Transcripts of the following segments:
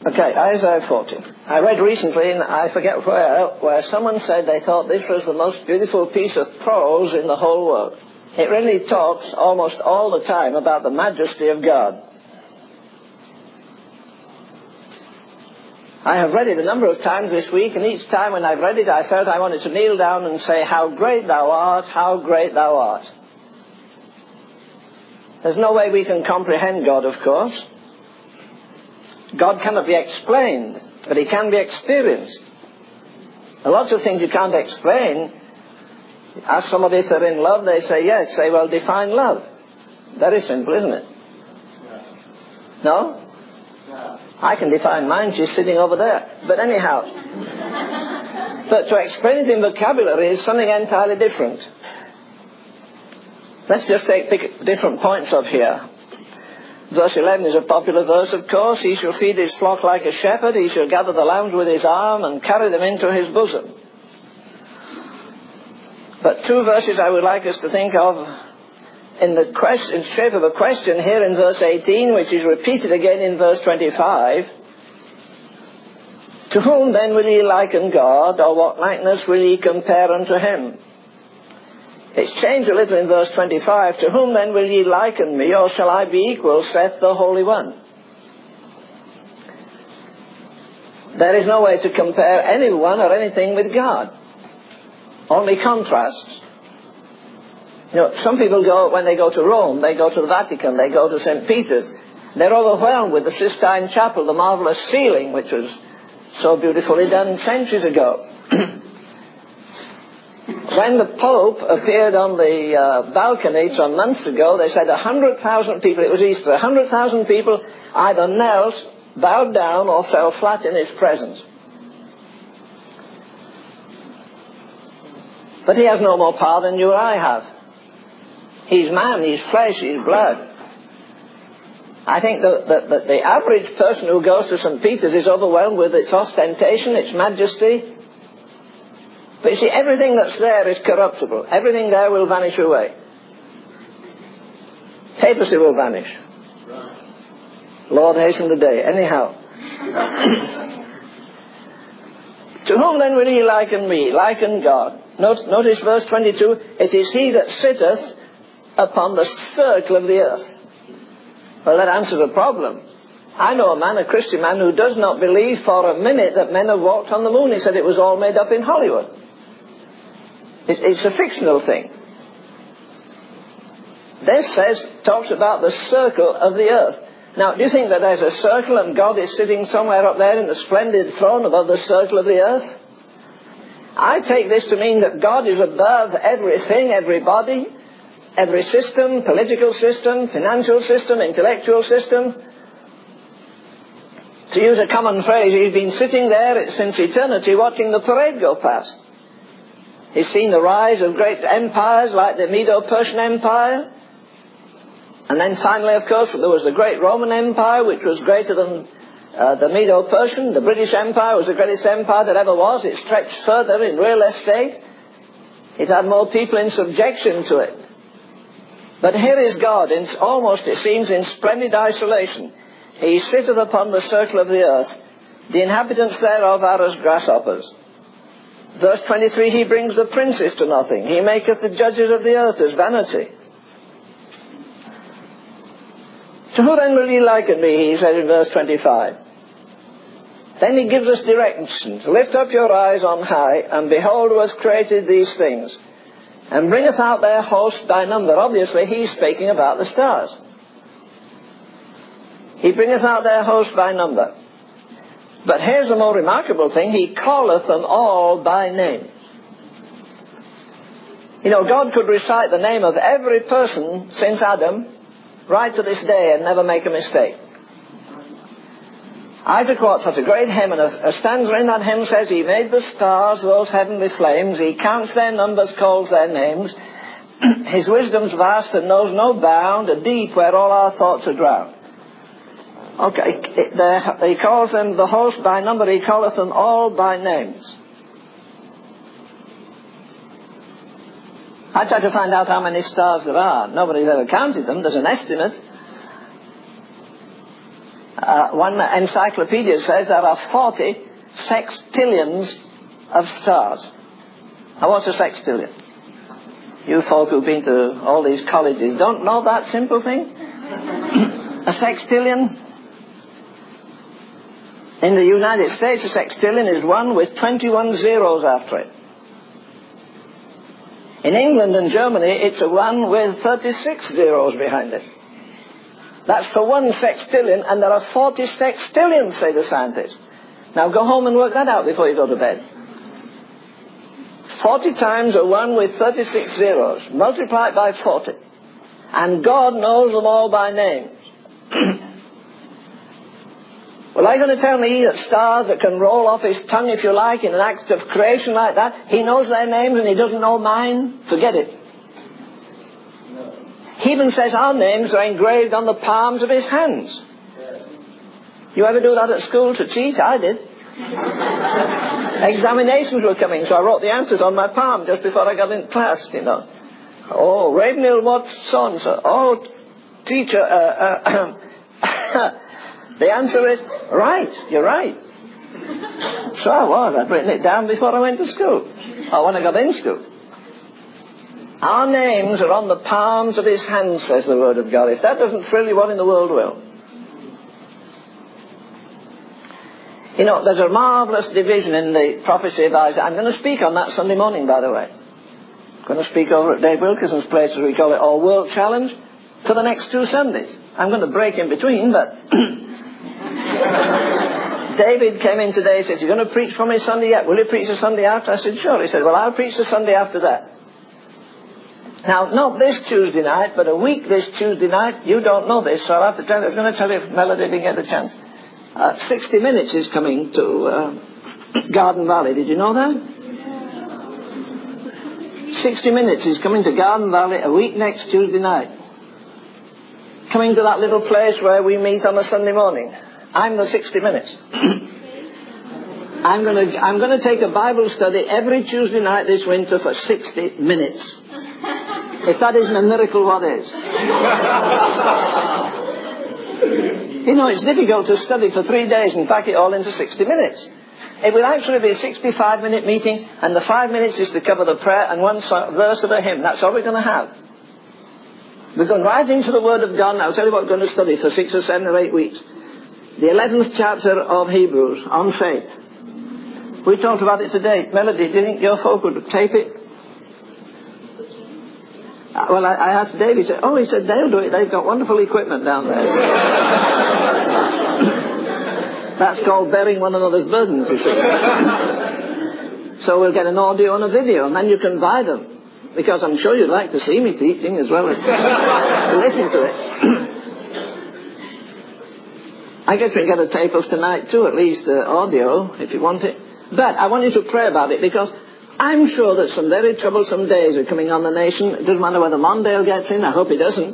Okay, Isaiah 40. I read recently, and I forget where someone said they thought this was the most beautiful piece of prose in the whole world. It really talks almost all the time about the majesty of God. I have read it a number of times this week, and each time when I've read it, I felt I wanted to kneel down and say, "How great thou art, how great thou art." There's no way we can comprehend God, of course. God cannot be explained, but he can be experienced. There are lots of things you can't explain. Ask somebody if they're in love, they say yes. Say, well, define love. Very simple, isn't it? No? I can define mine, she's sitting over there. But anyhow. But to explain it in vocabulary is something entirely different. Let's just pick different points up here. Verse 11 is a popular verse, of course. He shall feed his flock like a shepherd. He shall gather the lambs with his arm and carry them into his bosom. But two verses I would like us to think of in shape of a question here in verse 18, which is repeated again in verse 25. To whom then will ye liken God, or what likeness will ye compare unto him? It's changed a little in verse 25. To whom then will ye liken me, or shall I be equal, saith the Holy One? There is no way to compare anyone or anything with God. Only contrasts. You know, some people go, when they go to Rome, they go to the Vatican, they go to St. Peter's. They're overwhelmed with the Sistine Chapel, the marvelous ceiling, which was so beautifully done centuries ago. When the Pope appeared on the balcony some months ago, they said 100,000 people, it was Easter, 100,000 people either knelt, bowed down, or fell flat in his presence. But he has no more power than you or I have. He's man, he's flesh, he's blood. I think that the average person who goes to St. Peter's is overwhelmed with its ostentation, its majesty. But you see, everything that's there is corruptible. Everything there will vanish away. Papacy will vanish. Lord hasten the day. Anyhow. To whom then will ye liken me? Liken God. Notice verse 22. It is he that sitteth upon the circle of the earth. Well, that answers a problem. I know a man, a Christian man, who does not believe for a minute that men have walked on the moon. He said it was all made up in Hollywood. It's a fictional thing. This talks about the circle of the earth. Now, do you think that there's a circle and God is sitting somewhere up there in the splendid throne above the circle of the earth? I take this to mean that God is above everything, everybody, every system, political system, financial system, intellectual system. To use a common phrase, he's been sitting there since eternity watching the parade go past. He's seen the rise of great empires like the Medo-Persian Empire. And then finally, of course, there was the great Roman Empire, which was greater than the Medo-Persian. The British Empire was the greatest empire that ever was. It stretched further in real estate. It had more people in subjection to it. But here is God, almost, it seems, in splendid isolation. He sitteth upon the circle of the earth. The inhabitants thereof are as grasshoppers. Verse 23, he brings the princes to nothing. He maketh the judges of the earth as vanity. To who then will ye liken me, he said in verse 25. Then he gives us directions. Lift up your eyes on high, and behold who has created these things, and bringeth out their host by number. Obviously, he's speaking about the stars. He bringeth out their host by number. But here's the more remarkable thing. He calleth them all by name. You know, God could recite the name of every person since Adam right to this day and never make a mistake. Isaac Watts has a great hymn, and a stanza in that hymn says, he made the stars, those heavenly flames. He counts their numbers, calls their names. His wisdom's vast and knows no bound, a deep where all our thoughts are drowned. Okay, he calls them the host by number. He calleth them all by names. I tried to find out how many stars there are. Nobody's ever counted them. There's an estimate. One encyclopedia says there are 40 sextillions of stars. Now, what's a sextillion? You folk who've been to all these colleges don't know that simple thing? A sextillion? In the United States, a sextillion is one with 21 zeros after it. In England and Germany, it's a one with 36 zeros behind it. That's for one sextillion, and there are 40 sextillions, say the scientists. Now go home and work that out before you go to bed. 40 times a 1 with 36 zeros. Multiply it by 40. And God knows them all by name. Well, are you going to tell me that stars that can roll off his tongue, if you like, in an act of creation like that, he knows their names and he doesn't know mine? Forget it. He even says our names are engraved on the palms of his hands. You ever do that at school to cheat? I did. Examinations were coming, so I wrote the answers on my palm just before I got in class, you know. Oh, Ravenhill, what's so-and-so? Oh, teacher, the answer is, right, you're right. So I was. I'd written it down before I went to school, or when I got in school. Our names are on the palms of his hands, says the Word of God. If that doesn't thrill you, what in the world will? You know, there's a marvellous division in the prophecy of Isaiah. I'm going to speak on that Sunday morning, by the way. I'm going to speak over at Dave Wilkerson's place, as we call it, All World Challenge, for the next 2 Sundays. I'm going to break in between, but David came in today and said, "You're going to preach for me Sunday yet? Will you preach the Sunday after?" I said, "Sure." He said, "Well, I'll preach the Sunday after that." Now, not this Tuesday night, but a week this Tuesday night. You don't know this, so I'll have to tell you. I was going to tell you if Melody didn't get the chance. 60 Minutes is coming to Garden Valley. Did you know that? 60 Minutes is coming to Garden Valley a week next Tuesday night. Coming to that little place where we meet on a Sunday morning. I'm the 60 Minutes. I'm going to take a Bible study every Tuesday night this winter for 60 minutes. If that isn't a miracle, what is? You know, it's difficult to study for 3 days and pack it all into 60 minutes. It will actually be a 65-minute meeting, and the 5 minutes is to cover the prayer and one verse of a hymn. That's all we're going to have. We're going right into the Word of God, and I'll tell you what we're going to study for 6 or 7 or 8 weeks. The 11th chapter of Hebrews, on faith. We talked about it today. Melody, do you think your folk would tape it? Well, I asked Dave, he said, they'll do it. They've got wonderful equipment down there. That's called bearing one another's burdens, you see. So we'll get an audio and a video, and then you can buy them. Because I'm sure you'd like to see me teaching as well as listen to it. I guess we can get a tape of tonight too, at least audio, if you want it. But I want you to pray about it, because I'm sure that some very troublesome days are coming on the nation. It doesn't matter whether Mondale gets in, I hope he doesn't,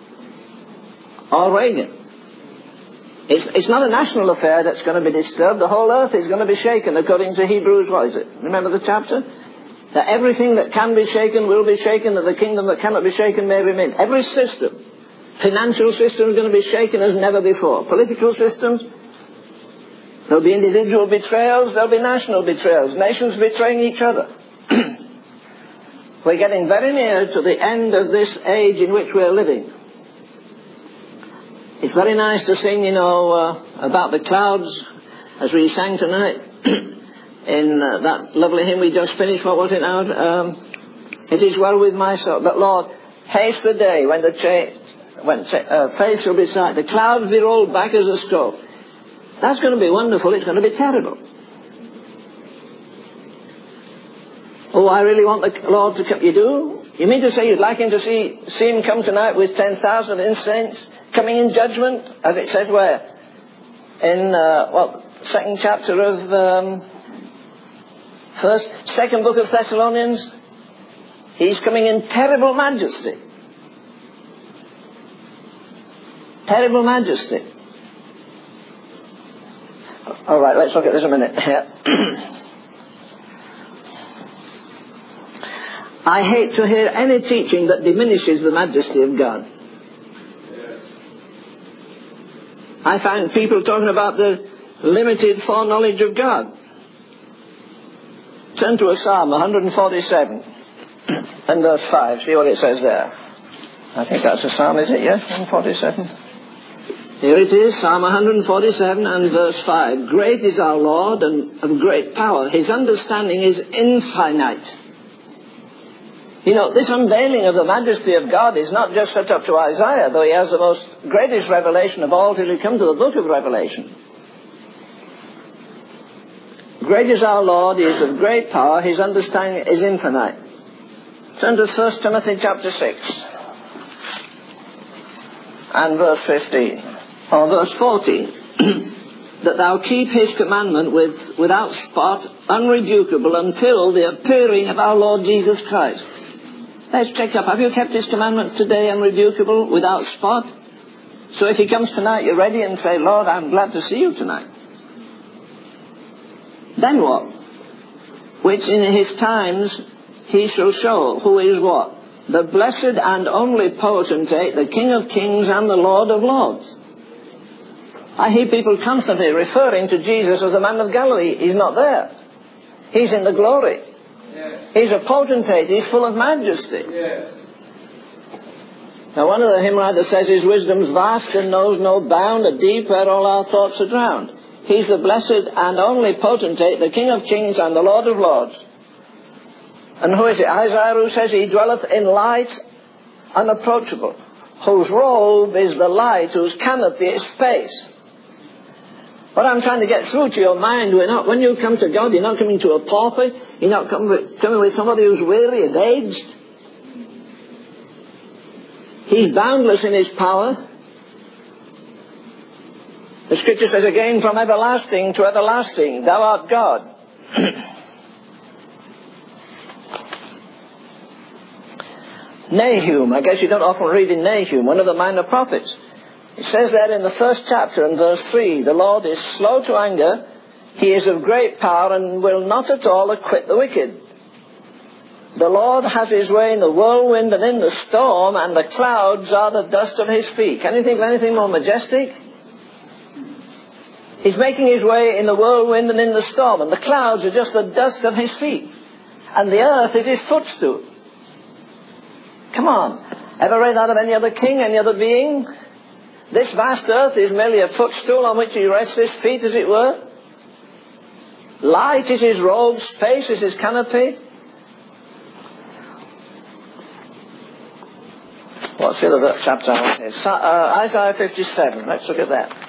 or Reagan. It's not a national affair that's going to be disturbed. The whole earth is going to be shaken, according to Hebrews, what is it? Remember the chapter? That everything that can be shaken will be shaken, that the kingdom that cannot be shaken may remain. Every system, financial system is going to be shaken as never before. Political systems, there'll be individual betrayals, there'll be national betrayals, nations betraying each other. We're getting very near to the end of this age in which we're living. It's very nice to sing, about the clouds, as we sang tonight, in that lovely hymn we just finished. What was it now? It is well with my soul. But Lord, haste the day when faith shall be sight, the clouds be rolled back as a scroll. That's going to be wonderful. It's going to be terrible. Oh, I really want the Lord to come. You do? You mean to say you'd like him to see him come tonight with 10,000 of his saints coming in judgment, as it says where? In, second chapter of, second book of Thessalonians? He's coming in terrible majesty. Terrible majesty. All right, let's look at this a minute. I hate to hear any teaching that diminishes the majesty of God. I find people talking about the limited foreknowledge of God. Turn to a Psalm 147 and verse 5. See what it says there. I think that's a Psalm, is it? Yes, 147. Here it is, Psalm 147 and verse 5. Great is our Lord and of great power. His understanding is infinite. You know, this unveiling of the majesty of God is not just set up to Isaiah, though he has the most greatest revelation of all till we come to the book of Revelation. Great is our Lord, he is of great power, his understanding is infinite. Turn to 1 Timothy chapter 6 and verse 15, or verse 14. That thou keep his commandment without spot, unrebukable, until the appearing of our Lord Jesus Christ. Let's check up. Have you kept his commandments today unrebukable, without spot? So if he comes tonight, you're ready and say, Lord, I'm glad to see you tonight. Then what? Which in his times he shall show who is what? The blessed and only potentate, the King of kings and the Lord of lords. I hear people constantly referring to Jesus as the man of Galilee. He's not there. He's in the glory. Yes. He's a potentate. He's full of majesty. Yes. Now one of the hymn writers says his wisdom's vast and knows no bound, a deep where all our thoughts are drowned. He's the blessed and only potentate, the King of kings and the Lord of lords. And who is it? Isaiah, who says he dwelleth in light unapproachable, whose robe is the light, whose canopy is space. What I'm trying to get through to your mind, when you come to God, you're not coming to a pauper, you're not coming with somebody who's weary and aged. He's boundless in his power. The scripture says again, from everlasting to everlasting, thou art God. Nahum, I guess you don't often read in Nahum, one of the minor prophets. It says there in the first chapter in verse 3, the Lord is slow to anger, he is of great power and will not at all acquit the wicked. The Lord has his way in the whirlwind and in the storm, and the clouds are the dust of his feet. Can you think of anything more majestic? He's making his way in the whirlwind and in the storm, and the clouds are just the dust of his feet. And the earth is his footstool. Come on. Ever read that of any other king, any other being? This vast earth is merely a footstool on which he rests his feet, as it were. Light is his robe, space is his canopy. What's the other chapter? Isaiah 57. Let's look at that.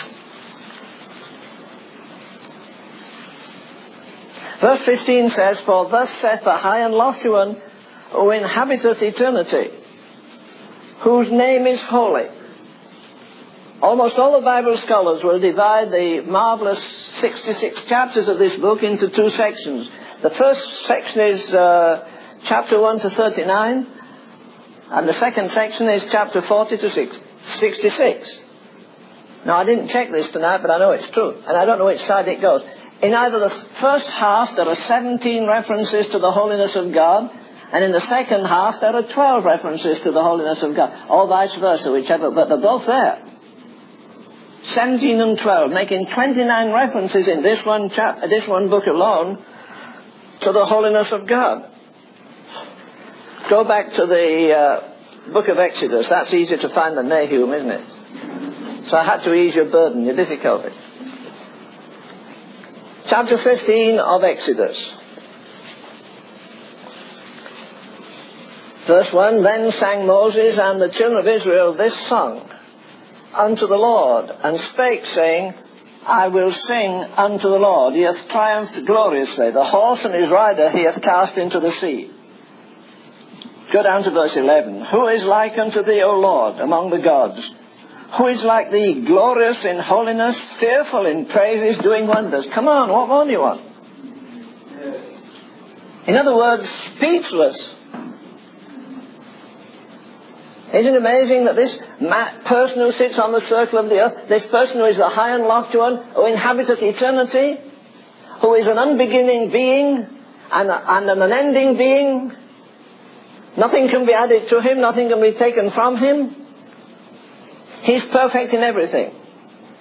Verse 15 says, for thus saith the high and lofty one, who inhabiteth eternity, whose name is holy. Almost all the Bible scholars will divide the marvelous 66 chapters of this book into two sections. The first section is chapter 1 to 39, and the second section is chapter 40 to 66. Now, I didn't check this tonight, but I know it's true, and I don't know which side it goes. In either the first half, there are 17 references to the holiness of God, and in the second half, there are 12 references to the holiness of God, or vice versa, whichever, but they're both there. 17 and 12, making 29 references in this one book alone to the holiness of God. Go back to the book of Exodus. That's easier to find than Nahum, isn't it? So I had to ease your burden, your difficulty. Chapter 15 of Exodus. Verse 1, then sang Moses and the children of Israel this song unto the Lord, and spake, saying, I will sing unto the Lord. He hath triumphed gloriously. The horse and his rider he hath cast into the sea. Go down to verse 11. Who is like unto thee, O Lord, among the gods? Who is like thee, glorious in holiness, fearful in praises, doing wonders? Come on, what more do you want? In other words, speechless. Isn't it amazing that this person who sits on the circle of the earth, this person who is the high and lofty one, who inhabiteth eternity, who is an unbeginning being and an unending being, nothing can be added to him, nothing can be taken from him. He's perfect in everything.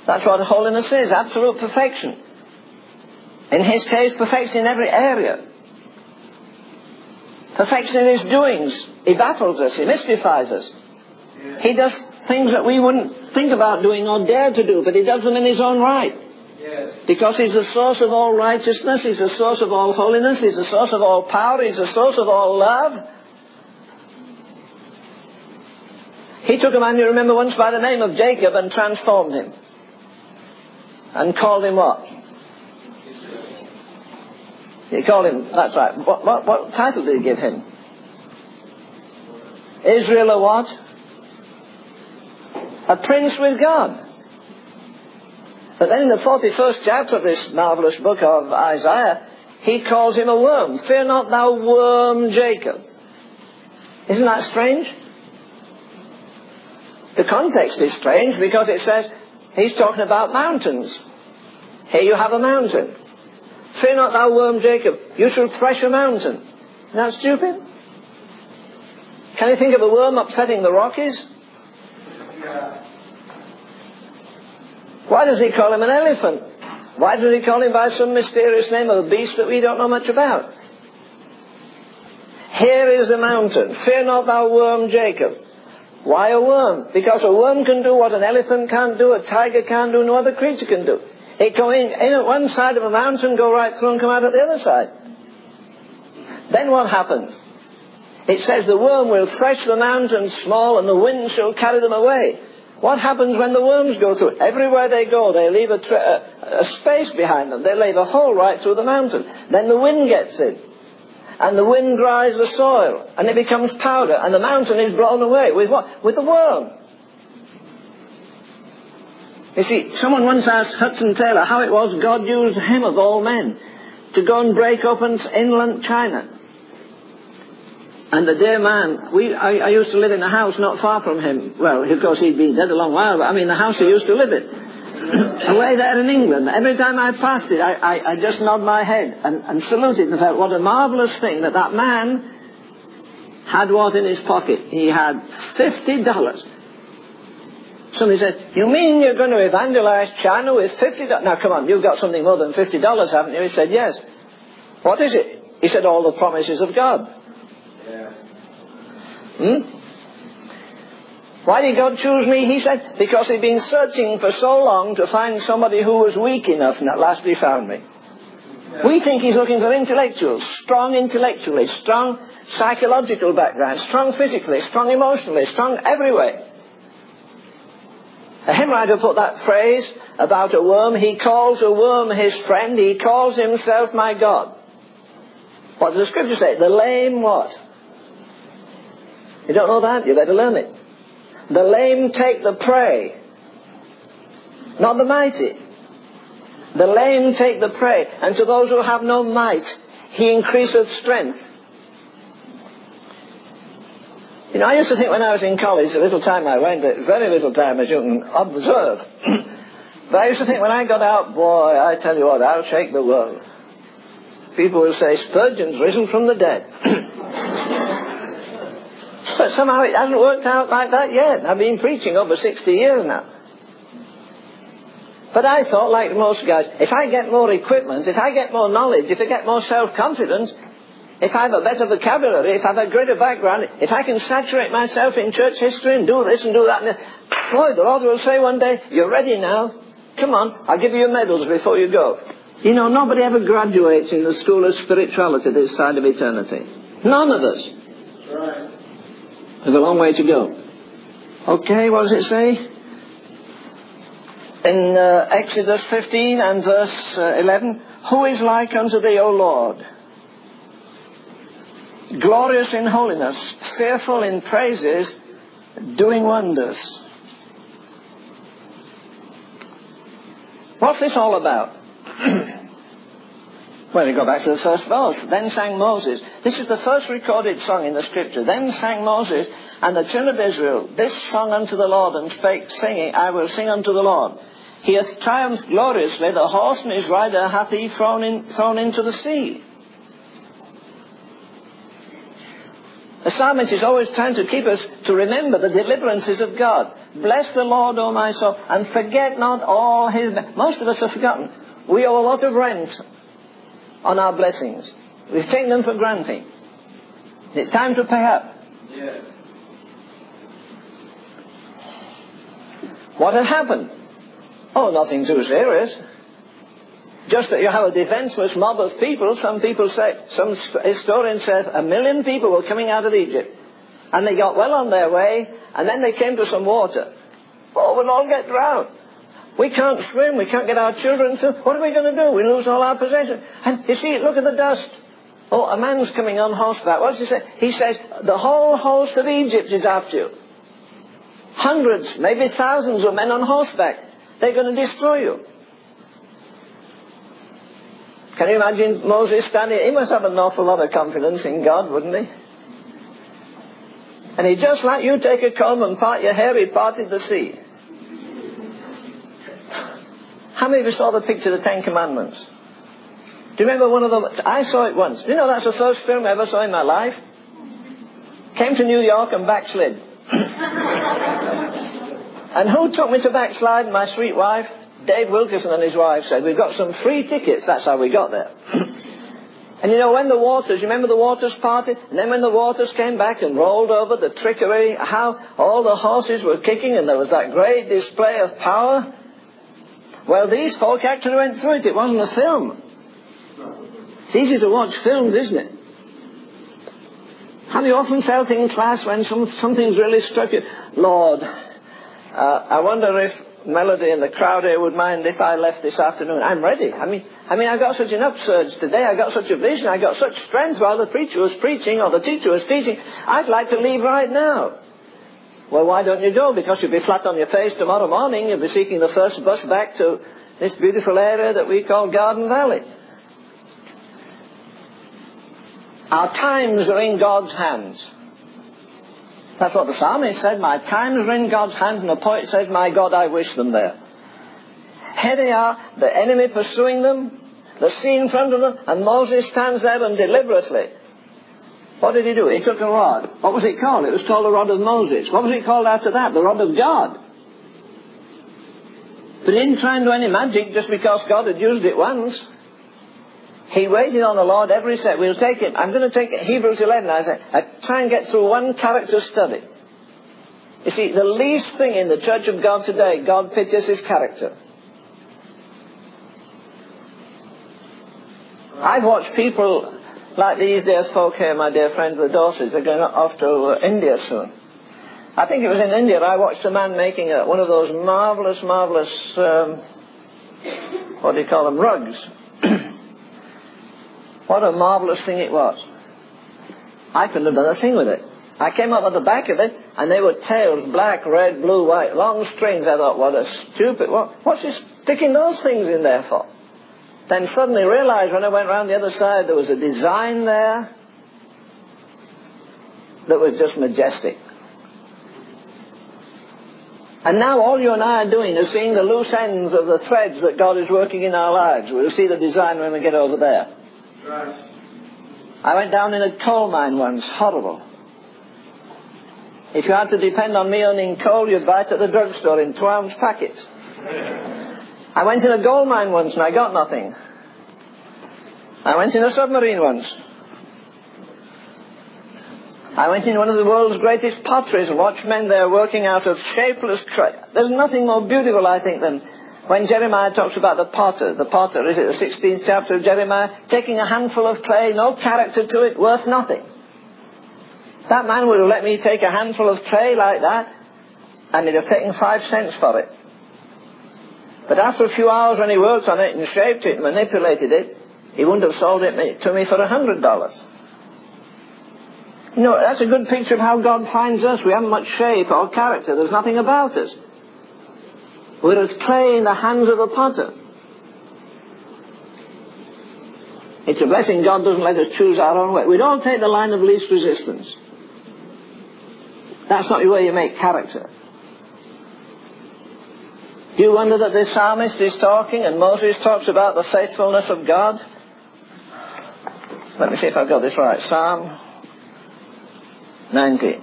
That's what holiness is, absolute perfection. In his case, perfection in every area. Perfection in his doings. He baffles us, he mystifies us. He does things that we wouldn't think about doing or dare to do, but he does them in his own right. Because he's the source of all righteousness, he's the source of all holiness, he's the source of all power, he's the source of all love. He took a man, you remember, once by the name of Jacob and transformed him. And called him what? He called him, that's right. What title did he give him? Israel a what? A prince with God. But then in the 41st chapter of this marvellous book of Isaiah, he calls him a worm. Fear not thou worm Jacob. Isn't that strange? The context is strange because it says he's talking about mountains. Here you have a mountain. Fear not thou worm Jacob, you shall thresh a mountain. Isn't that stupid? Can you think of a worm upsetting the Rockies? Why does he call him an elephant? Why does he call him by some mysterious name of a beast that we don't know much about? Here is the mountain. Fear not thou worm Jacob. Why a worm? Because a worm can do what an elephant can't do, a tiger can't do, no other creature can do. It go in at one side of a mountain, go right through and come out at the other side. Then what happens? It says the worm will thresh the mountains small and the wind shall carry them away. What happens when the worms go through? Everywhere they go, they leave a space behind them. They leave a hole right through the mountain. Then the wind gets in. And the wind dries the soil. And it becomes powder. And the mountain is blown away. With what? With the worm. You see, someone once asked Hudson Taylor how it was God used him of all men to go and break open inland China. And the dear man, I used to live in a house not far from him. Well, of course he'd been dead a long while, but I mean the house he used to live in. Away there in England. Every time I passed it, I just nodded my head and saluted and felt what a marvellous thing that man had what in his pocket. He had $50. Somebody said, you mean you're going to evangelize China with $50? Now come on, you've got something more than $50, haven't you? He said, yes. What is it? He said, all the promises of God. Why did God choose me? He said, because he'd been searching for so long to find somebody who was weak enough, and at last he found me. We think he's looking for intellectuals, strong intellectually, strong psychological background, strong physically, strong emotionally, strong every way. A hymn writer put that phrase about a worm. He calls a worm his friend. He calls himself my God. What does the scripture say? The lame what? You don't know that? You better learn it. The lame take the prey, not the mighty. The lame take the prey, and to those who have no might, he increaseth strength. You know, I used to think when I was in college, the little time I went, very little time as you can observe, but I used to think when I got out, boy, I tell you what, I'll shake the world. People will say, Spurgeon's risen from the dead. But somehow it hasn't worked out like that yet. I've been preaching over 60 years now. But I thought, like most guys, if I get more equipment, if I get more knowledge, if I get more self-confidence, if I have a better vocabulary, if I have a greater background, if I can saturate myself in church history and do this and do that, and boy, the Lord will say one day, you're ready now. Come on, I'll give you your medals before you go. You know, nobody ever graduates in the school of spirituality this side of eternity. None of us. Right. There's a long way to go. Okay, what does it say? In Exodus 15 and verse 11, who is like unto thee, O Lord? Glorious in holiness, fearful in praises, doing wonders. What's this all about? Well, we go back to the first verse. Then sang Moses. This is the first recorded song in the scripture. Then sang Moses and the children of Israel this song unto the Lord, and spake, singing, I will sing unto the Lord. He hath triumphed gloriously. The horse and his rider hath he thrown into the sea. The psalmist is always trying to keep us to remember the deliverances of God. Bless the Lord, O my soul, and forget not all his... Most of us have forgotten. We owe a lot of rent on our blessings. We've taken them for granted. It's time to pay up. Yes. What had happened? Oh, nothing too serious. Just that you have a defenseless mob of people. Some people say, some historian says, 1 million people were coming out of Egypt. And they got well on their way, and then they came to some water. Oh, we'll all get drowned. We can't swim, we can't get our children through. What are we going to do? We lose all our possessions. And you see, look at the dust. Oh, a man's coming on horseback. What does he say? He says, the whole host of Egypt is after you. Hundreds, maybe thousands of men on horseback. They're going to destroy you. Can you imagine Moses standing? He must have an awful lot of confidence in God, wouldn't he? And he just like you take a comb and part your hair, he parted the sea. How many of you saw the picture of the Ten Commandments? Do you remember one of them? I saw it once. Do you know that's the first film I ever saw in my life? Came to New York and backslid. And who took me to backslide? My sweet wife. Dave Wilkerson and his wife said, we've got some free tickets. That's how we got there. And you know, when the waters, you remember the waters parted? And then when the waters came back and rolled over, the trickery, how all the horses were kicking and there was that great display of power. Well, these folk actually went through it. It wasn't a film. It's easy to watch films, isn't it? Have you often felt in class when something's really struck you? Lord, I wonder if Melody and the crowd here would mind if I left this afternoon. I'm ready. I mean, I got such an upsurge today. I got such a vision. I got such strength while the preacher was preaching or the teacher was teaching. I'd like to leave right now. Well, why don't you go? Because you'll be flat on your face tomorrow morning. You'll be seeking the first bus back to this beautiful area that we call Garden Valley. Our times are in God's hands. That's what the psalmist said. My times are in God's hands, and the poet says, my God, I wish them there. Here they are, the enemy pursuing them, the sea in front of them, and Moses stands there and deliberately. What did he do? He took a rod. What was it called? It was called the rod of Moses. What was it called after that? The rod of God. But he didn't try and do any magic just because God had used it once. He waited on the Lord every step. We'll take it. I'm going to take it. Hebrews 11. I try and get through one character study. You see, the least thing in the Church of God today, God pictures his character. I've watched people like these dear folk here, my dear friends, the Dorseys. They're going off to India soon. I think it was in India. I watched a man making one of those marvellous, what do you call them, rugs. What a marvellous thing it was. I couldn't have done a thing with it. I came up at the back of it, and they were tails, black, red, blue, white, long strings. I thought, what a stupid... What's he sticking those things in there for? Then suddenly realised when I went round the other side, there was a design there that was just majestic. And now all you and I are doing is seeing the loose ends of the threads that God is working in our lives. We'll see the design when we get over there. Right. I went down in a coal mine once. Horrible. If you had to depend on me owning coal, you'd buy it at the drugstore in 2-ounce packets. I went in a gold mine once and I got nothing. I went in a submarine once. I went in one of the world's greatest potteries and watched men there working out of shapeless clay. There's nothing more beautiful, I think, than when Jeremiah talks about the potter, is it the 16th chapter of Jeremiah, taking a handful of clay, no character to it, worth nothing. That man would have let me take a handful of clay like that, and he'd have taken 5 cents for it. But after a few hours when he worked on it and shaped it and manipulated it, he wouldn't have sold it to me for $100. You know, that's a good picture of how God finds us. We haven't much shape or character. There's nothing about us. We're as clay in the hands of a potter. It's a blessing God doesn't let us choose our own way. We don't take the line of least resistance. That's not the way you make character. Do you wonder that this psalmist is talking and Moses talks about the faithfulness of God? Let me see if I've got this right. Psalm 90.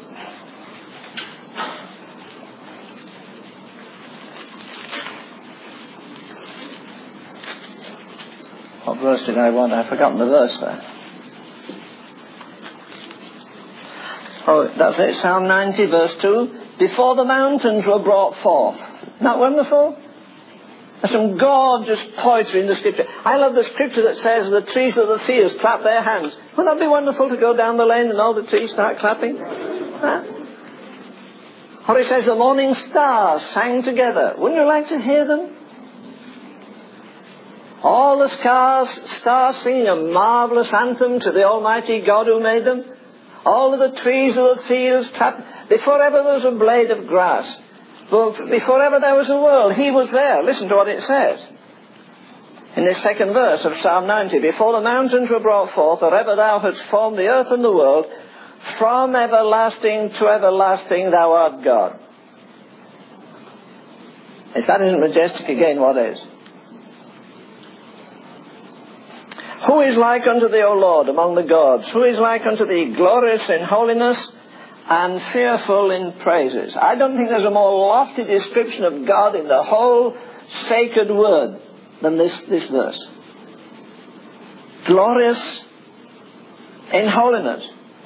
What verse did I want? I've forgotten the verse there. Oh, that's it, Psalm 90, verse 2. Before the mountains were brought forth. Isn't that wonderful? There's some gorgeous poetry in the scripture. I love the scripture that says the trees of the fields clap their hands. Wouldn't that be wonderful to go down the lane and all the trees start clapping? Huh? Or it says the morning stars sang together. Wouldn't you like to hear them? All the stars singing a marvelous anthem to the Almighty God who made them. All of the trees of the fields clapped. Before ever there was a blade of grass. Before ever there was a world, He was there. Listen to what it says. In this second verse of Psalm 90. Before the mountains were brought forth, or ever thou hadst formed the earth and the world, from everlasting to everlasting thou art God. If that isn't majestic again, what is? Who is like unto thee, O Lord, among the gods? Who is like unto thee, glorious in holiness and fearful in praises? I don't think there's a more lofty description of God in the whole sacred word than this verse. Glorious in holiness.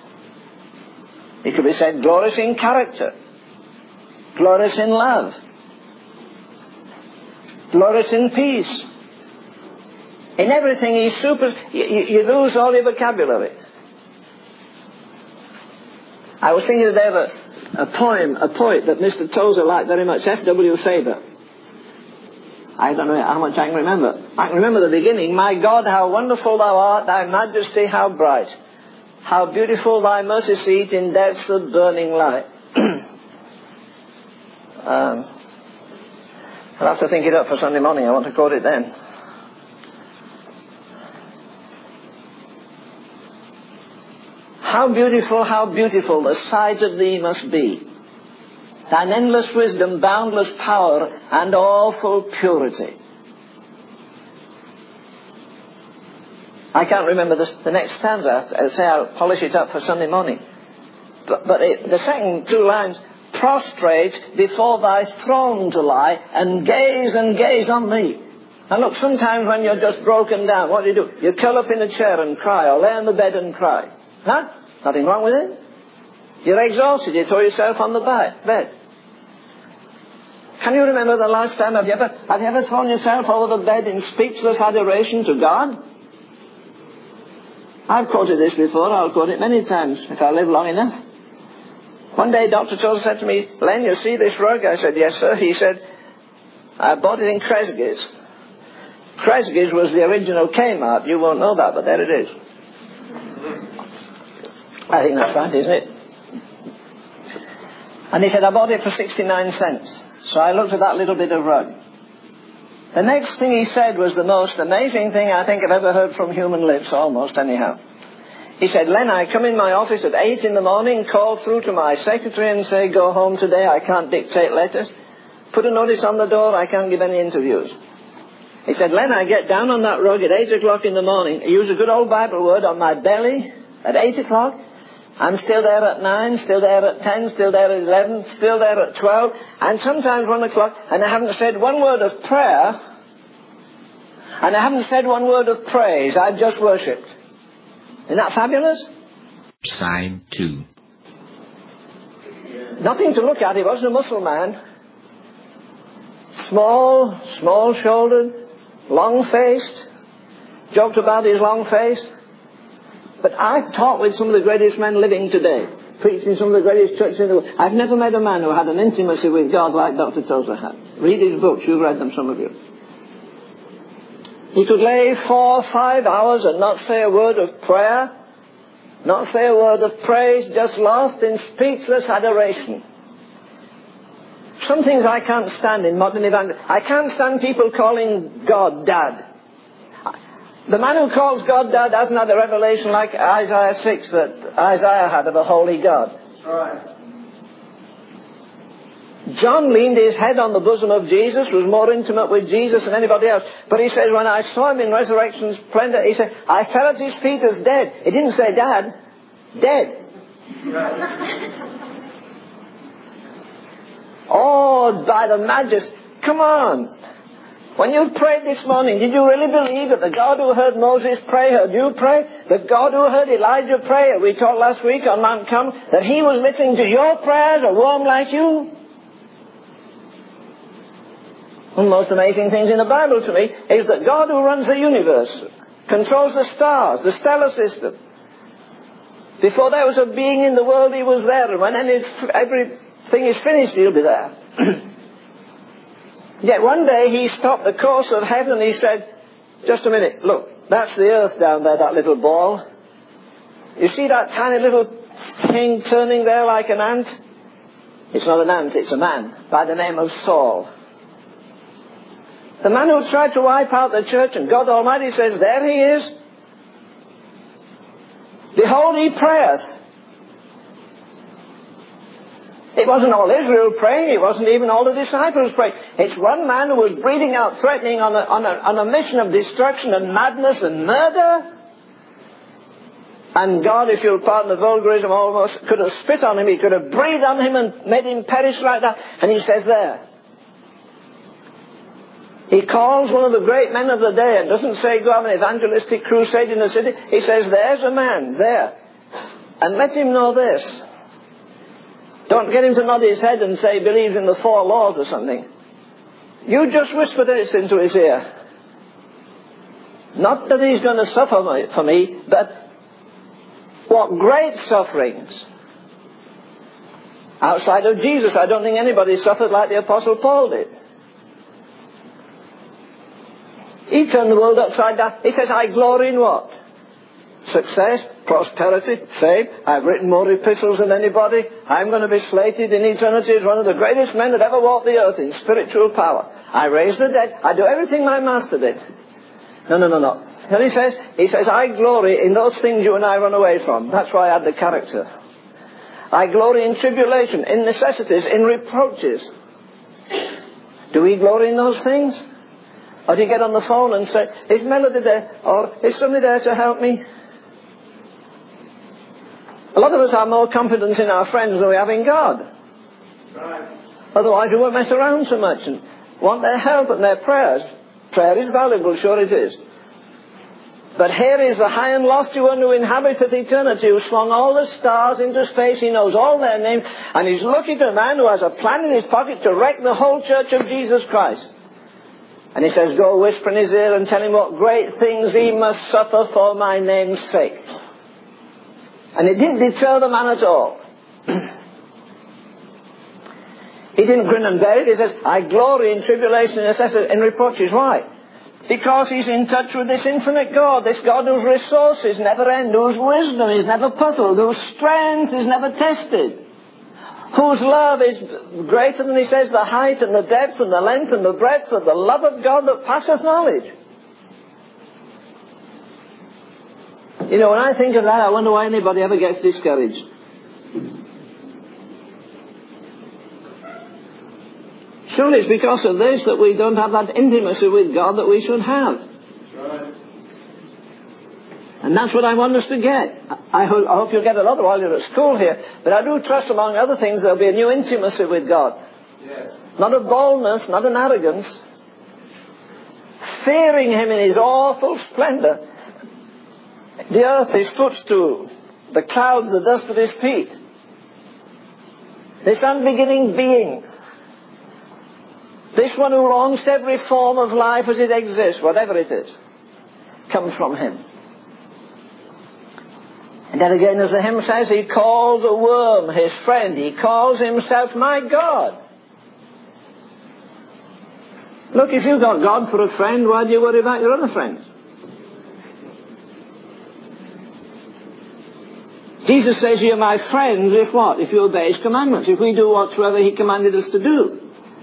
It could be said glorious in character, glorious in love, glorious in peace. In everything you lose all your vocabulary. I was thinking today of a poet that Mr. Tozer liked very much, F.W. Faber. I don't know how much I can remember. I can remember the beginning. My God, how wonderful thou art, thy majesty how bright. How beautiful thy mercy seat in depths of burning light. I'll have to think it up for Sunday morning. I want to quote it then. How beautiful the sight of thee must be. Thine endless wisdom, boundless power, and awful purity. I can't remember the next stanza. I'll say I'll polish it up for Sunday morning. But the second two lines, prostrate before thy throne to lie, and gaze on thee. And look, sometimes when you're just broken down, what do? You curl up in a chair and cry, or lay on the bed and cry. Huh? Nothing wrong with it. You're exhausted, you throw yourself on the bed. Can you remember the last time, have you ever thrown yourself over the bed in speechless adoration to God? I've quoted this before, I'll quote it many times if I live long enough. One day Dr. Tozer said to me, Len, you see this rug? I said, yes sir. He said, I bought it in Kresge's. Kresge's was the original Kmart. You won't know that, but there it is. I think that's right, isn't it? And he said, I bought it for 69 cents. So I looked at that little bit of rug. The next thing he said was the most amazing thing I think I've ever heard from human lips, almost anyhow. He said, Len, I come in my office at 8 in the morning, call through to my secretary and say, go home today, I can't dictate letters. Put a notice on the door, I can't give any interviews. He said, Len, I get down on that rug at 8 o'clock in the morning, I use a good old Bible word on my belly at 8 o'clock. I'm still there at 9, still there at 10, still there at 11, still there at 12, and sometimes 1 o'clock, and I haven't said one word of prayer, and I haven't said one word of praise, I've just worshipped. Isn't that fabulous? Psalm 2. Nothing to look at, he wasn't a muscle man. Small-shouldered, long-faced, joked about his long face. But I've talked with some of the greatest men living today, preached in some of the greatest churches in the world. I've never met a man who had an intimacy with God like Dr. Tozer had. Read his books, you've read them, some of you. He could lay 4 or 5 hours and not say a word of prayer, not say a word of praise, just lost in speechless adoration. Some things I can't stand in modern evangelism. I can't stand people calling God Dad. The man who calls God Dad hasn't had a revelation like Isaiah 6 that Isaiah had of a holy God. Right. John leaned his head on the bosom of Jesus, was more intimate with Jesus than anybody else. But he said, when I saw him in resurrection splendor, he said, I fell at his feet as dead. He didn't say Dad. Dead. Oh, by the majesty. Come on. When you prayed this morning, did you really believe that the God who heard Moses pray heard you pray? The God who heard Elijah pray, we talked last week on Mount Carmel, that he was listening to your prayers, a worm like you? One of the most amazing things in the Bible to me is that God who runs the universe, controls the stars, the stellar system. Before there was a being in the world, he was there. And when everything is finished, he'll be there. Yet one day he stopped the course of heaven and he said, just a minute, look, that's the earth down there, that little ball. You see that tiny little thing turning there like an ant? It's not an ant, it's a man by the name of Saul. The man who tried to wipe out the church, and God Almighty says, there he is. Behold, he prayeth. It wasn't all Israel praying. It wasn't even all the disciples praying. It's one man who was breathing out, threatening on a mission of destruction and madness and murder. And God, if you'll pardon the vulgarism, almost could have spit on him. He could have breathed on him and made him perish like that. And he says there. He calls one of the great men of the day and doesn't say go have an evangelistic crusade in the city. He says, there's a man there. And let him know this. Don't get him to nod his head and say he believes in the 4 laws or something. You just whisper this into his ear. Not that he's going to suffer for me, but what great sufferings. Outside of Jesus, I don't think anybody suffered like the Apostle Paul did. He turned the world upside down. He says, I glory in what? Success, prosperity, fame. I've written more epistles than anybody. I'm going to be slated in eternity as one of the greatest men that ever walked the earth in spiritual power. I raise the dead. I do everything my master did. No. And he says, I glory in those things you and I run away from. That's why I had the character. I glory in tribulation, in necessities, in reproaches. Do we glory in those things? Or do you get on the phone and say, is Melody there? Or is somebody there to help me? A lot of us have more confidence in our friends than we have in God. Right. Otherwise we won't mess around so much and want their help and their prayers. Prayer is valuable, sure it is. But here is the high and lofty one who inhabiteth eternity, who swung all the stars into space. He knows all their names. And he's looking at a man who has a plan in his pocket to wreck the whole church of Jesus Christ. And he says, go whisper in his ear and tell him what great things he must suffer for my name's sake. And it didn't deter the man at all. He didn't grin and bear it. He says, I glory in tribulation and necessity and reproaches. Why? Because he's in touch with this infinite God, this God whose resources never end, whose wisdom is never puzzled, whose strength is never tested, whose love is greater than, he says, the height and the depth and the length and the breadth of the love of God that passeth knowledge. You know, when I think of that, I wonder why anybody ever gets discouraged. Surely it's because of this that we don't have that intimacy with God that we should have. Right. And that's what I want us to get. I hope you'll get a lot while you're at school here. But I do trust, among other things, there'll be a new intimacy with God. Yes. Not a boldness, not an arrogance. Fearing Him in His awful splendor. The earth His footstool. The clouds the dust of His feet. This unbeginning being. This one who longs to every form of life as it exists, whatever it is, comes from Him. And then again, as the hymn says, He calls a worm His friend. He calls Himself my God. Look, if you've got God for a friend, why do you worry about your other friends? Jesus says, you're my friends if what? If you obey His commandments. If we do whatsoever He commanded us to do.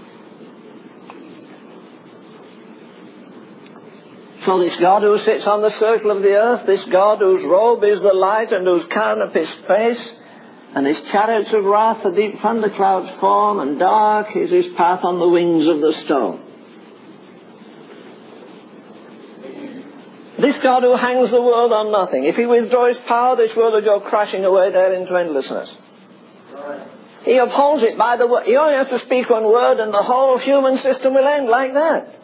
So this God who sits on the circle of the earth, this God whose robe is the light and whose canopy is space, and His chariots of wrath, the deep thunderclouds form, and dark is His path on the wings of the storm. This God who hangs the world on nothing, if he withdraw his power, this world will go crashing away there into endlessness. He upholds it by the word. He only has to speak one word and the whole human system will end like that.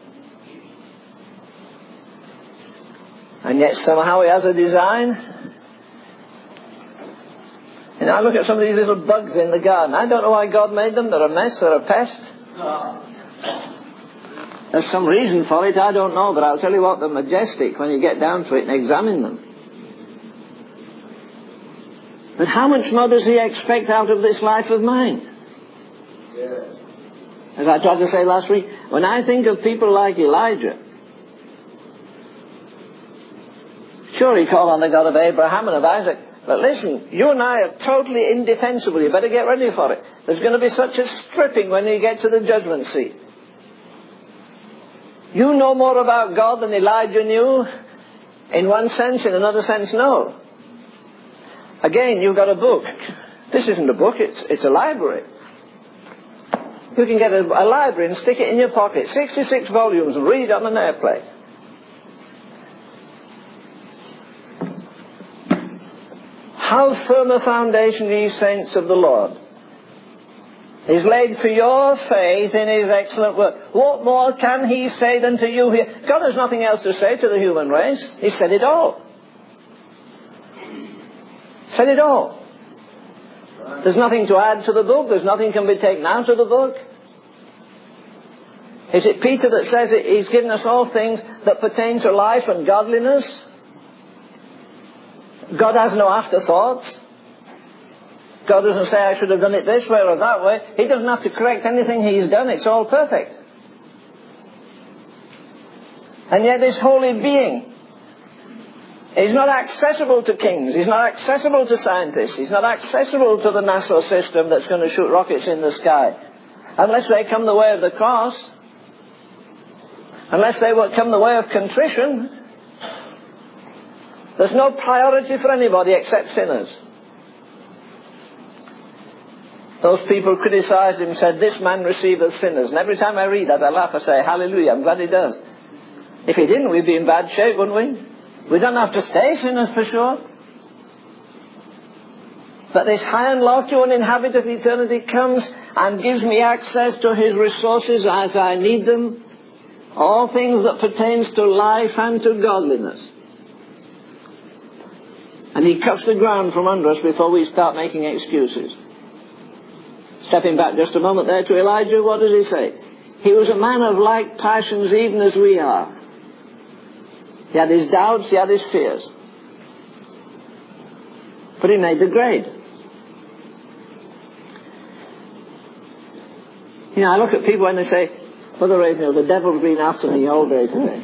And yet somehow he has a design. And I look at some of these little bugs in the garden. I don't know why God made them. They're a mess, they're a pest. There's some reason for it, I don't know, but I'll tell you what, they're majestic when you get down to it and examine them. But how much more does he expect out of this life of mine? Yes. As I tried to say last week, when I think of people like Elijah, sure, he called on the God of Abraham and of Isaac, but listen, you and I are totally indefensible. You better get ready for it. There's going to be such a stripping when you get to the judgment seat. You know more about God than Elijah knew? In one sense, in another sense, no. Again, you've got a book. This isn't a book, it's a library. You can get a library and stick it in your pocket. 66 volumes and read on an airplane. How firm a foundation, ye saints of the Lord, is laid for your faith in his excellent word. What more can he say than to you here? God has nothing else to say to the human race. He said it all. Said it all. There's nothing to add to the book. There's nothing can be taken out of the book. Is it Peter that says he's given us all things that pertain to life and godliness? God has no afterthoughts. God doesn't say I should have done it this way or that way. He doesn't have to correct anything he's done. It's all perfect. And yet this holy being is not accessible to kings. He's not accessible to scientists. He's not accessible to the NASA system that's going to shoot rockets in the sky. Unless they come the way of the cross. Unless they will come the way of contrition. There's no priority for anybody except sinners. Those people criticized him, said, this man receiveth sinners. And every time I read that, I laugh. I say, hallelujah, I'm glad he does. If he didn't, we'd be in bad shape, wouldn't we? We don't have to stay sinners for sure. But this high and lofty one in habit of eternity comes and gives me access to his resources as I need them. All things that pertains to life and to godliness. And he cuts the ground from under us before we start making excuses. Stepping back just a moment there to Elijah, what does he say? He was a man of like passions even as we are. He had his doubts, he had his fears. But he made the grade. You know, I look at people when they say, Brother Ravenhill, the devil's been after me all day today.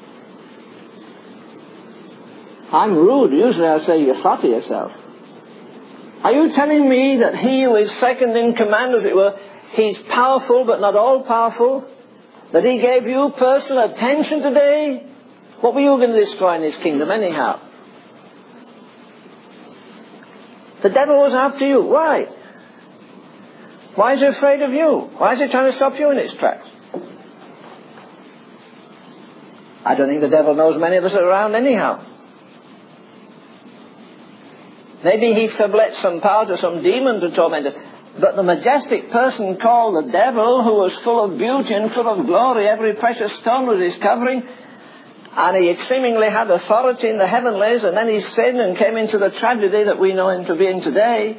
I'm rude. Usually I say, you flatter yourself. Are you telling me that he who is second in command, as it were, he's powerful but not all powerful? That he gave you personal attention today? What were you going to destroy in his kingdom anyhow? The devil was after you. Why? Why is he afraid of you? Why is he trying to stop you in its tracks? I don't think the devil knows many of us are around anyhow. Maybe he sublets some power to some demon to torment us. But the majestic person called the devil, who was full of beauty and full of glory, every precious stone was his covering, and he seemingly had authority in the heavenlies, and then he sinned and came into the tragedy that we know him to be in today.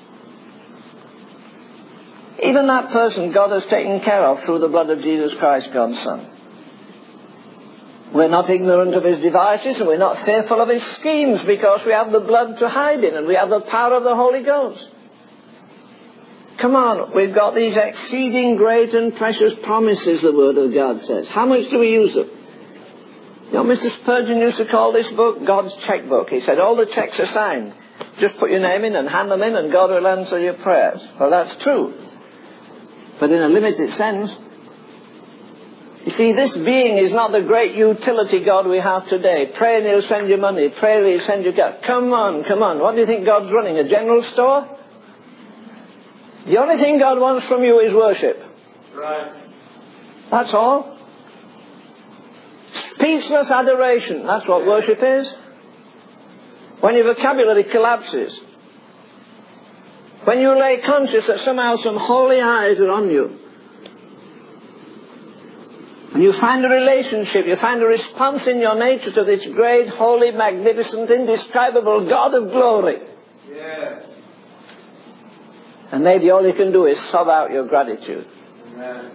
Even that person God has taken care of through the blood of Jesus Christ, God's Son. We're not ignorant of his devices, and we're not fearful of his schemes, because we have the blood to hide in, and we have the power of the Holy Ghost. Come on, we've got these exceeding great and precious promises, the Word of God says. How much do we use them? You know, Mr. Spurgeon used to call this book God's checkbook. He said, all the checks are signed. Just put your name in and hand them in, and God will answer your prayers. Well, that's true. But in a limited sense. You see, this being is not the great utility God we have today. Pray and he'll send you money. Pray and he'll send you gas. Come on, come on. What do you think God's running? A general store? The only thing God wants from you is worship. Right. That's all. Peaceless adoration. That's what worship is. When your vocabulary collapses. When you lay conscious that somehow some holy eyes are on you. And you find a relationship, you find a response in your nature to this great, holy, magnificent, indescribable God of glory. Yes. And maybe all you can do is sob out your gratitude. Amen.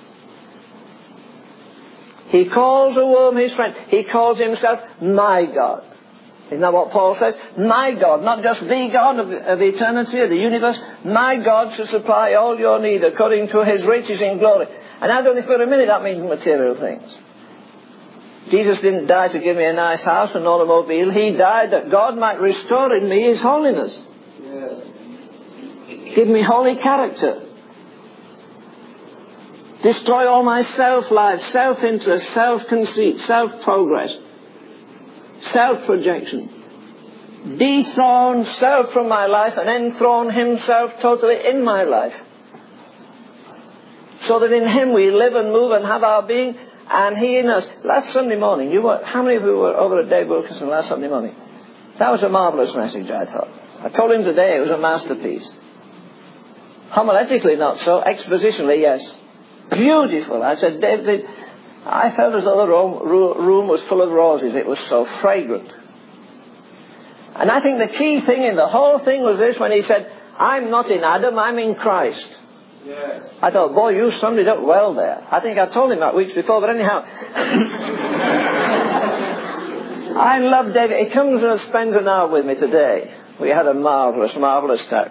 He calls a worm his friend. He calls himself my God. Isn't that what Paul says? My God, not just the God of eternity, of the universe. My God to supply all your need according to his riches in glory. And I don't think for a minute that means material things. Jesus didn't die to give me a nice house and automobile. He died that God might restore in me his holiness. Yes. Give me holy character. Destroy all my self-life, self-interest, self-conceit, self-progress, self-projection. Dethrone self from my life and enthrone himself totally in my life. So that in him we live and move and have our being, and he in us. Last Sunday morning, how many of you were over at Dave Wilkerson last Sunday morning? That was a marvellous message, I thought. I told him today it was a masterpiece. Homiletically not so, expositionally yes. Beautiful. I said, David, I felt as though the room was full of roses. It was so fragrant. And I think the key thing in the whole thing was this, when he said, I'm not in Adam, I'm in Christ. Yes. I thought, boy, you summed it up well there. I think I told him that weeks before, but anyhow. I love David. He comes and spends an hour with me today. We had a marvellous, marvellous time.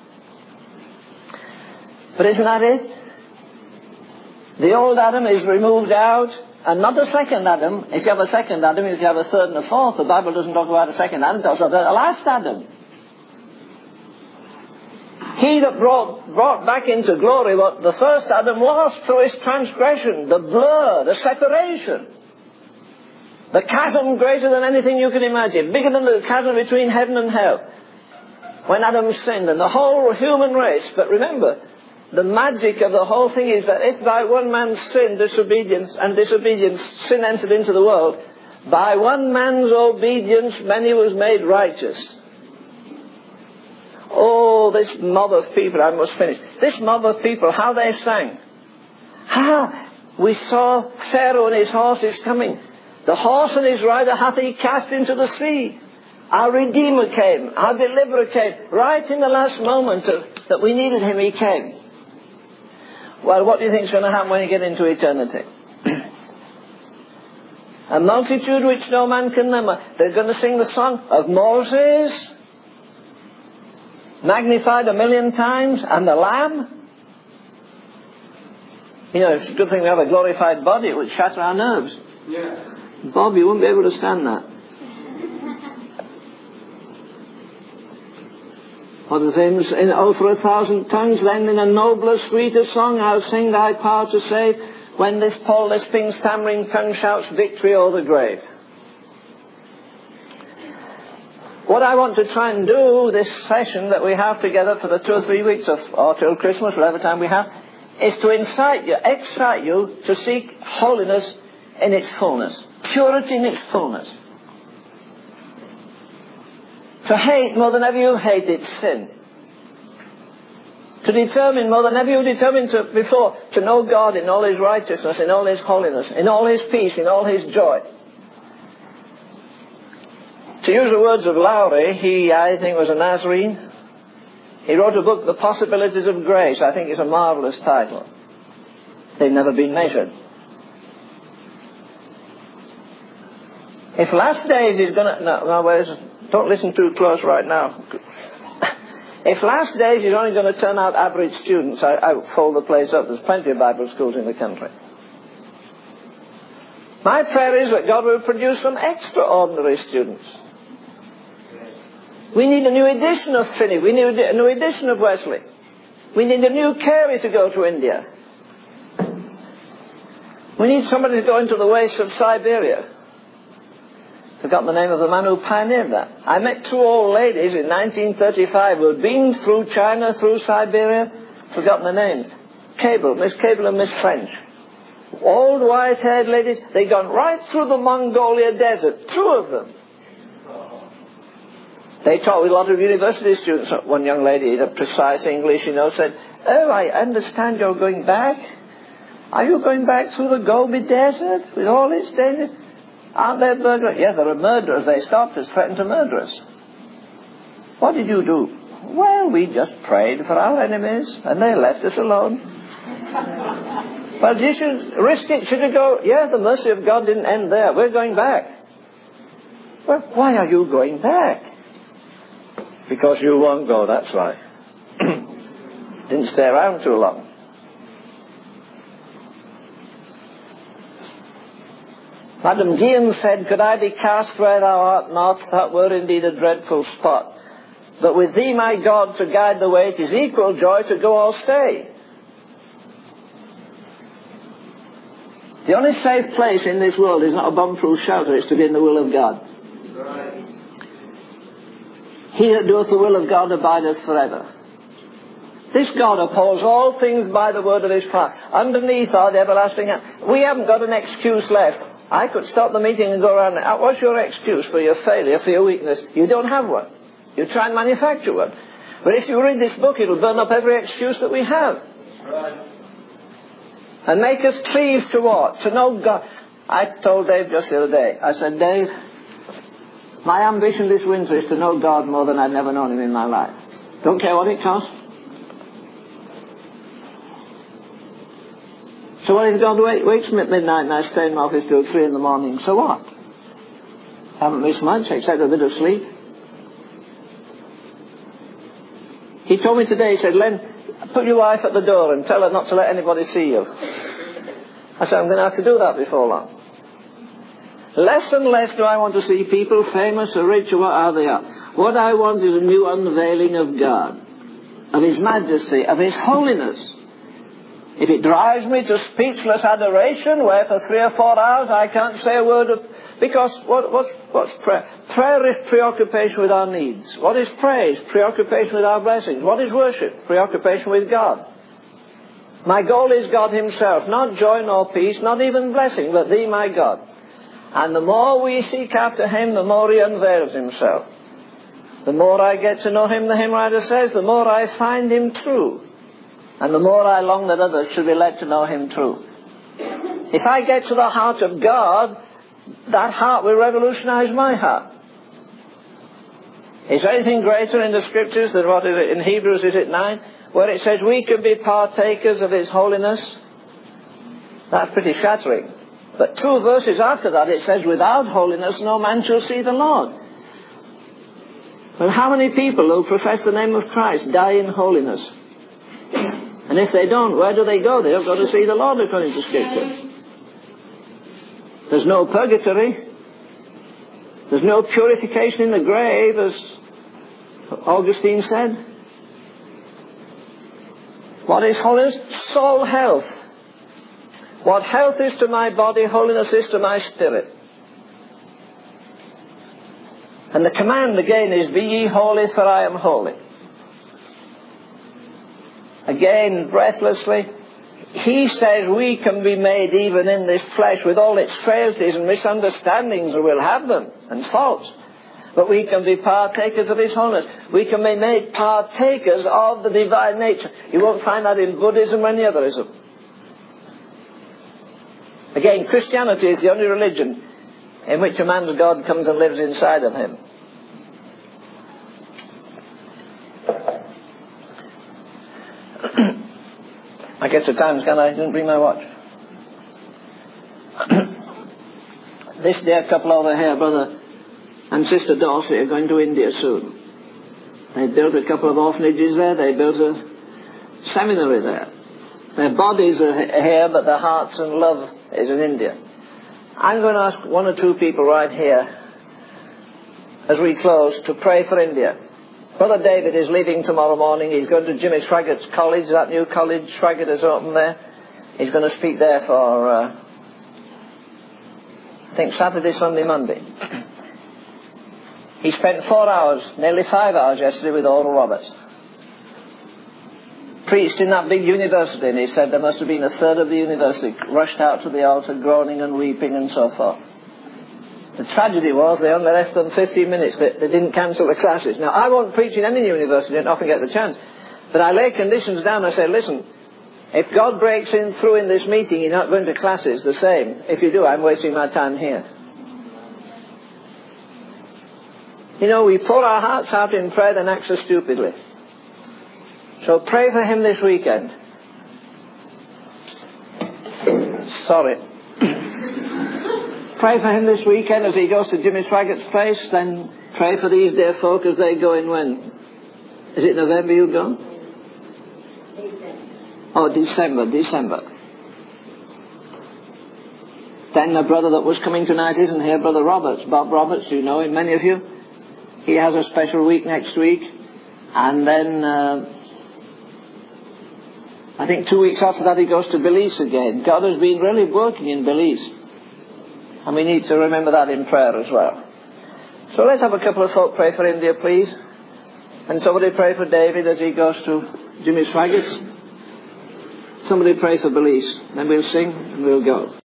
But isn't that it? The old Adam is removed out, and not the second Adam. If you have a second Adam, if you have a third and a fourth, the Bible doesn't talk about a second Adam, it talks about the last Adam. He that brought back into glory what the first Adam lost through his transgression, the blur, the separation. The chasm greater than anything you can imagine, bigger than the chasm between heaven and hell. When Adam sinned, and the whole human race, but remember, the magic of the whole thing is that if by one man's sin, disobedience, sin entered into the world, by one man's obedience, many was made righteous. Oh, this mob of people, I must finish. This mob of people, how they sang. We saw Pharaoh and his horses coming. The horse and his rider hath he cast into the sea. Our Redeemer came. Our Deliverer came. Right in the last moment that we needed him, he came. Well, what do you think is going to happen when you get into eternity? A multitude which no man can number. They're going to sing the song of Moses, magnified 1,000,000 times, and the Lamb. You know, it's a good thing we have a glorified body. It would shatter our nerves. Yes. Bob, you wouldn't be able to stand that. What the hymns in for 1,000 tongues, then in a nobler, sweeter song, I'll sing thy power to save, when this Paul lisping, stammering tongue shouts victory o'er the grave. What I want to try and do this session that we have together for the 2 or 3 weeks or till Christmas, whatever time we have, is to excite you to seek holiness in its fullness, purity in its fullness. To hate more than ever you hated sin. To determine more than ever you determined before to know God in all his righteousness, in all his holiness, in all his peace, in all his joy. To use the words of Lowry, he, I think, was a Nazarene. He wrote a book, The Possibilities of Grace. I think it's a marvellous title. They've never been measured. If last days is going to... Don't listen too close right now. If last days is only going to turn out average students, I fold the place up. There's plenty of Bible schools in the country. My prayer is that God will produce some extraordinary students. We need a new edition of Trinity. We need a new edition of Wesley. We need a new Carey to go to India. We need somebody to go into the wastes of Siberia. Forgotten the name of the man who pioneered that. I met 2 old ladies in 1935 who had been through China, through Siberia. Forgotten the name. Miss Cable and Miss French. Old white-haired ladies. They'd gone right through the Mongolia desert. 2 of them. They taught with a lot of university students. One young lady, the precise English, said, "Oh, I understand you're going back. Are you going back through the Gobi Desert with all its dangers? Aren't there murderers?" "Yeah, there are murderers. They stopped us, threatened to murder us." "What did you do?" "Well, we just prayed for our enemies, and they left us alone." "But you should risk it. Should you go?" "Yeah, the mercy of God didn't end there. We're going back." "Well, why are you going back?" "Because you won't go, that's right." Didn't stay around too long. Madam Guillen said, "Could I be cast where thou art not, that were indeed a dreadful spot. But with thee, my God, to guide the way, it is equal joy to go or stay." The only safe place in this world is not a bomb-proof shelter, it's to be in the will of God. Right. He that doeth the will of God abideth forever. This God upholds all things by the word of his power. Underneath are the everlasting hand. We haven't got an excuse left. I could stop the meeting and go around. What's your excuse for your failure, for your weakness? You don't have one. You try and manufacture one. But if you read this book, it'll burn up every excuse that we have. Right. And make us cleave to what? To know God. I told Dave just the other day, I said, "Dave, my ambition this winter is to know God more than I've never known him in my life. Don't care what it costs." "So what if God wakes me at midnight and I stay in my office till 3 in the morning? So what? Haven't missed much except a bit of sleep." He told me today, he said, "Len, put your wife at the door and tell her not to let anybody see you." I said, "I'm going to have to do that before long." Less and less do I want to see people, famous or rich or whatever they are. What I want is a new unveiling of God, of his majesty, of his holiness. If it drives me to speechless adoration, where for 3 or 4 hours I can't say a word of... Because what's prayer? Prayer is preoccupation with our needs. What is praise? Preoccupation with our blessings. What is worship? Preoccupation with God. My goal is God himself. Not joy nor peace, not even blessing, but thee, my God. And the more we seek after him, the more he unveils himself. The more I get to know him, the hymn writer says, the more I find him true. And the more I long that others should be led to know him true. If I get to the heart of God, that heart will revolutionize my heart. Is there anything greater in the scriptures than what is it in Hebrews, is it 9, where it says we can be partakers of his holiness? That's pretty shattering. But 2 verses after that it says, without holiness no man shall see the Lord. Well, how many people who profess the name of Christ die in holiness? And if they don't, where do they go? They don't go to see the Lord according to Scripture. There's no purgatory. There's no purification in the grave, as Augustine said. What is holiness? Soul health. What health is to my body, holiness is to my spirit. And the command again is, be ye holy, for I am holy. Again, breathlessly, he says we can be made even in this flesh with all its frailties and misunderstandings, and we'll have them, and faults. But we can be partakers of his holiness. We can be made partakers of the divine nature. You won't find that in Buddhism or any otherism. Again, Christianity is the only religion in which a man's God comes and lives inside of him. I guess the time's gone. I didn't bring my watch. This dear couple over here, Brother and Sister Dorsey, are going to India soon. They built a couple of orphanages there. They built a seminary there. Their bodies are here, but their hearts and love is in India. I'm going to ask 1 or 2 people right here, as we close, to pray for India. Brother David is leaving tomorrow morning. He's going to Jimmy Swaggart College, that new college Swaggart has opened there. He's going to speak there for, I think, Saturday, Sunday, Monday. He spent 4 hours, nearly 5 hours yesterday with Oral Roberts, preached in that big university, and he said there must have been a third of the university rushed out to the altar groaning and weeping and so forth. The tragedy was they only left them 15 minutes. They didn't cancel the classes. Now, I won't preach in any university. I didn't often get the chance. But I lay conditions down. I say, listen, if God breaks in through in this meeting, you're not going to classes the same. If you do, I'm wasting my time here. You know, we pour our hearts out in prayer, then act so stupidly. So pray for him this weekend. Sorry. Pray for him this weekend as he goes to Jimmy Swaggart's place. Then pray for these dear folk as they go in when? Is it November you go? Oh, December. Then the brother that was coming tonight isn't here, Brother Roberts. Bob Roberts, you know him, many of you. He has a special week next week. And then I think 2 weeks after that he goes to Belize again. God has been really working in Belize. And we need to remember that in prayer as well. So let's have a couple of folk pray for India, please. And somebody pray for David as he goes to Jimmy Swaggart's. Somebody pray for Belize. Then we'll sing and we'll go.